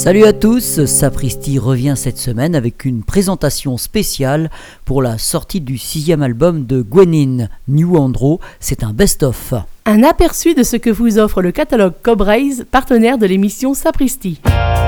Salut à tous, Sapristi revient cette semaine avec une présentation spéciale pour la sortie du 6e album de Gwenin, New Andro, c'est un best-of. Un aperçu de ce que vous offre le catalogue Cobraise, partenaire de l'émission Sapristi.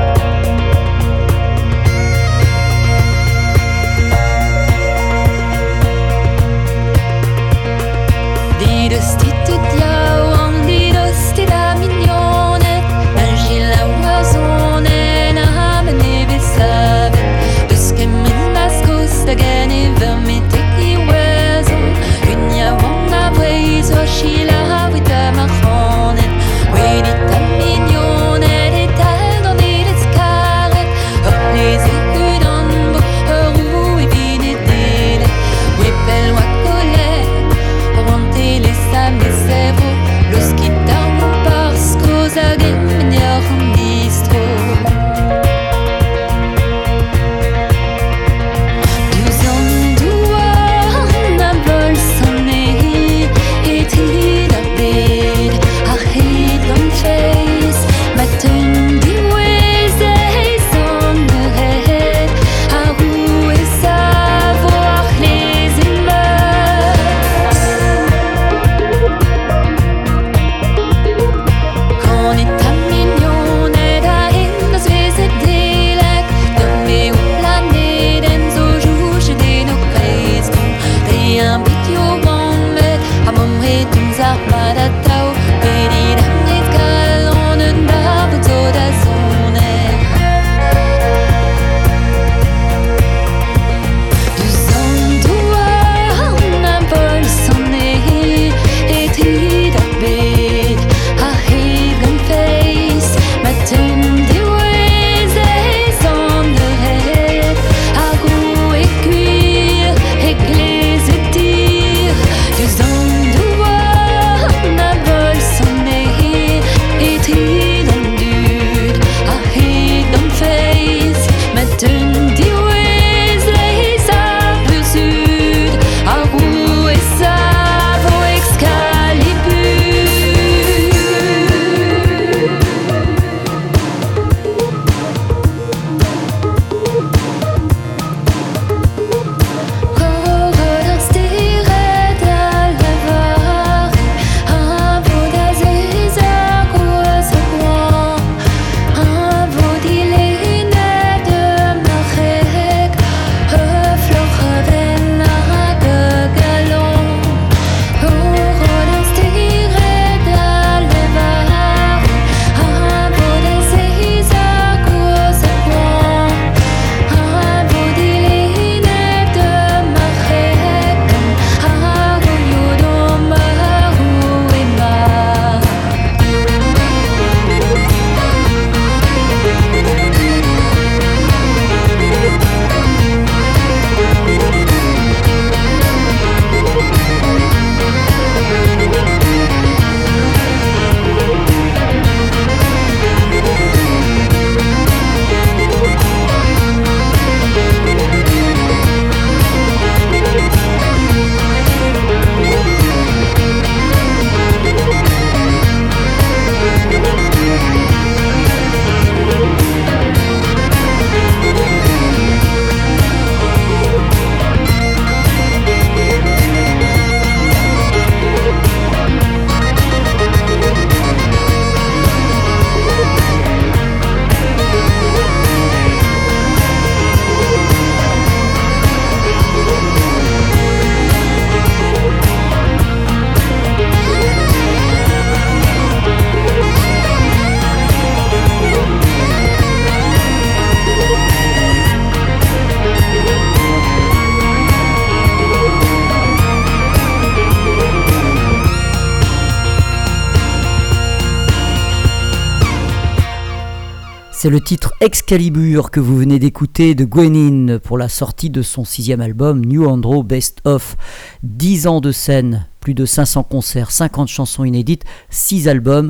C'est le titre Excalibur que vous venez d'écouter de Gwenin pour la sortie de son 6e album New Andro Best Of. 10 ans de scène, plus de 500 concerts, 50 chansons inédites, 6 albums.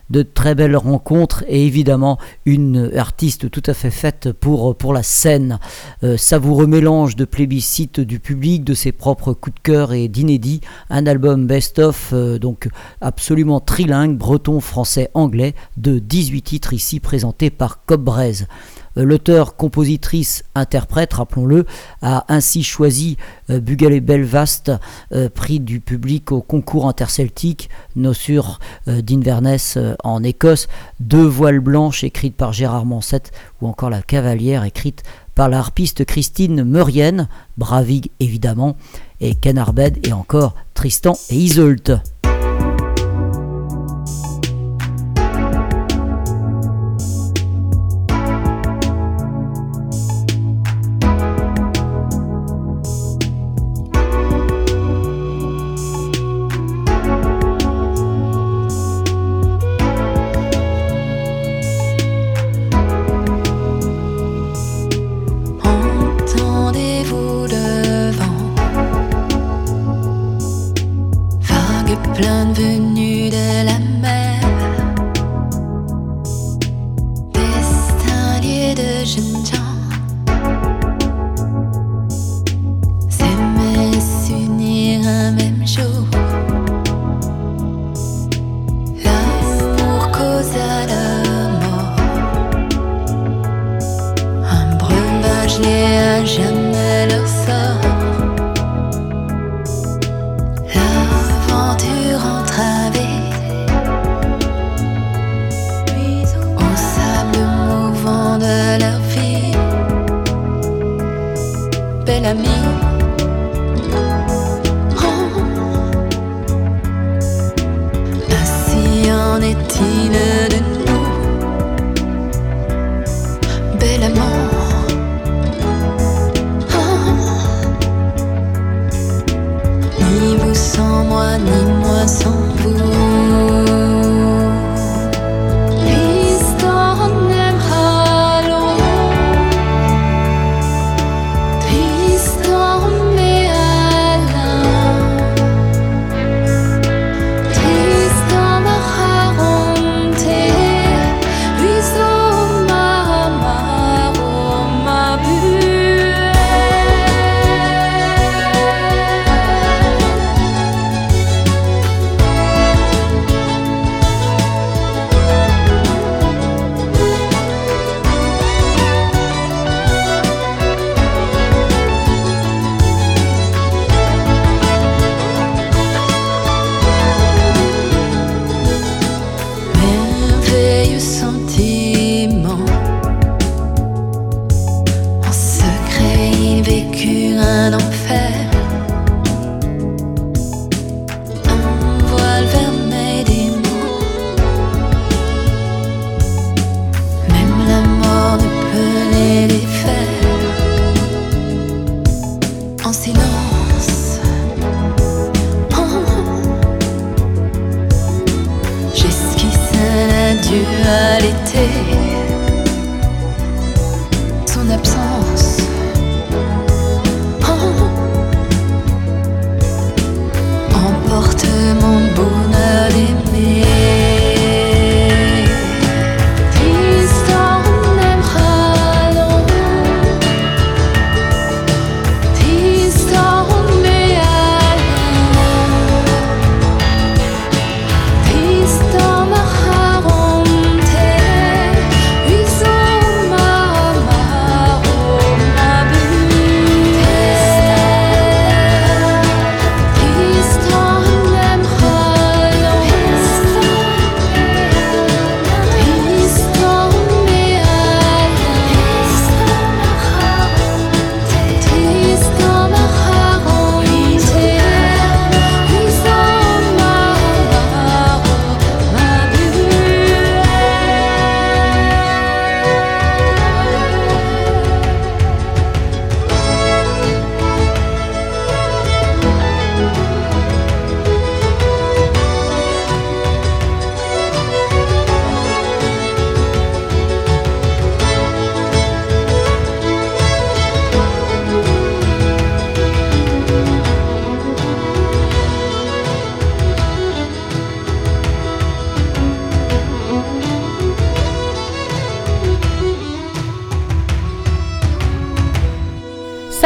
de très belles rencontres et évidemment une artiste tout à fait faite pour la scène. Savoureux mélange de plébiscite du public, de ses propres coups de cœur et d'inédits. Un album best-of donc absolument trilingue, breton, français, anglais, de 18 titres ici présentés par Cobbrez. L'auteur, compositrice, interprète, rappelons-le, a ainsi choisi Bugale Belfast, prix du public au concours interceltique, Nosur d'Inverness en Écosse, Deux voiles blanches écrites par Gérard Mansett ou encore La Cavalière écrite par la harpiste Christine Meurienne, Bravig évidemment, et Ken Arbed et encore Tristan et Iseult.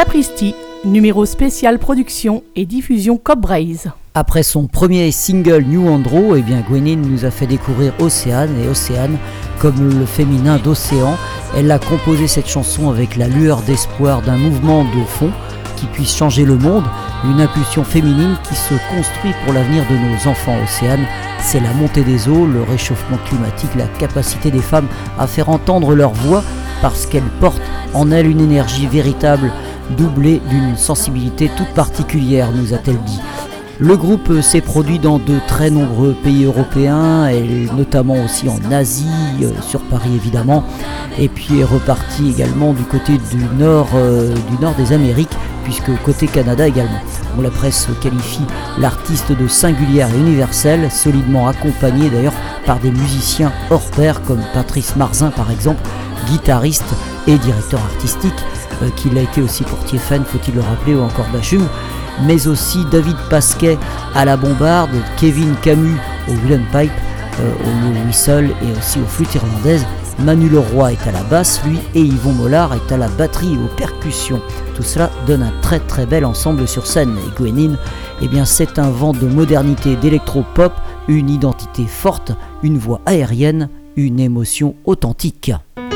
Sapristi, numéro spécial production et diffusion Cobbraze. Après son premier single New Andro, Gwenin nous a fait découvrir Océane, et Océane, comme le féminin d'océan, elle a composé cette chanson avec la lueur d'espoir d'un mouvement de fond qui puisse changer le monde, une impulsion féminine qui se construit pour l'avenir de nos enfants. Océane, c'est la montée des eaux, le réchauffement climatique, la capacité des femmes à faire entendre leur voix parce qu'elles portent en elles une énergie véritable, doublée d'une sensibilité toute particulière, nous a-t-elle dit. Le groupe s'est produit dans de très nombreux pays européens, et notamment aussi en Asie, sur Paris évidemment, et puis est reparti également du côté du nord des Amériques, puisque côté Canada également. La presse qualifie l'artiste de singulière et universelle, solidement accompagné d'ailleurs par des musiciens hors pair comme Patrice Marzin par exemple, guitariste et directeur artistique, qu'il a été aussi pour Tiefen, faut-il le rappeler, ou encore Bachung, mais aussi David Pasquet à la bombarde, Kevin Camus au wheelpipe, au whistle et aussi aux flûtes irlandaises. Manu Leroy est à la basse, lui, et Yvon Mollard est à la batterie et aux percussions. Tout cela donne un très très bel ensemble sur scène. Et Gwenin, c'est un vent de modernité, d'électro-pop, une identité forte, une voix aérienne, une émotion authentique.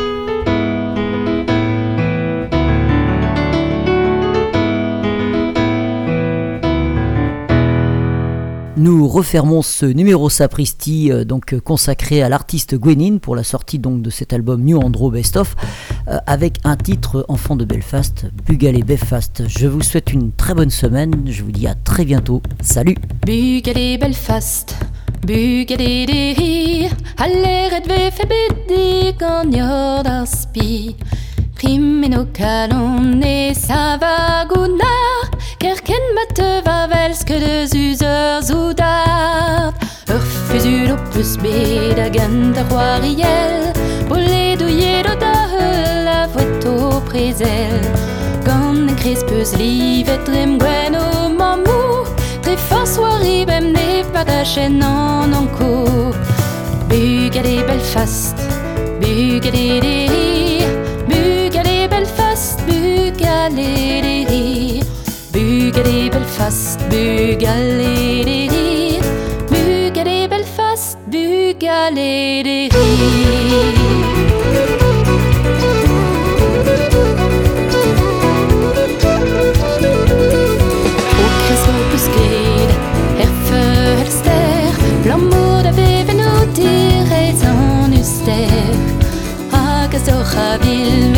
Nous refermons ce numéro Sapristi consacré à l'artiste Gwenin pour la sortie donc de cet album New Andro Best Of avec un titre Enfant de Belfast, Bugale Belfast. Je vous souhaite une très bonne semaine, je vous dis à très bientôt, salut. Bugale Belfast, Bugale de Alleret ve febedi gagnor d'aspi Primeno kalon e savaguna Kerken mette vavelske de zuzer zoudard Urfusul opus bedagen de roiriel Bolle douillet de la voet au prézel Gant en crespus livet rem gwen au mamou Très fort soirée bem ne padachen en enco Bugale Belfast, Bugale de Bugale Belfast, Bugale de Bugale Belfast, Bugale de Bugale Belfast, Bugale de O Christopus Gade, Herfelster, l'amour d'avait venu dire en uster Agazocha ville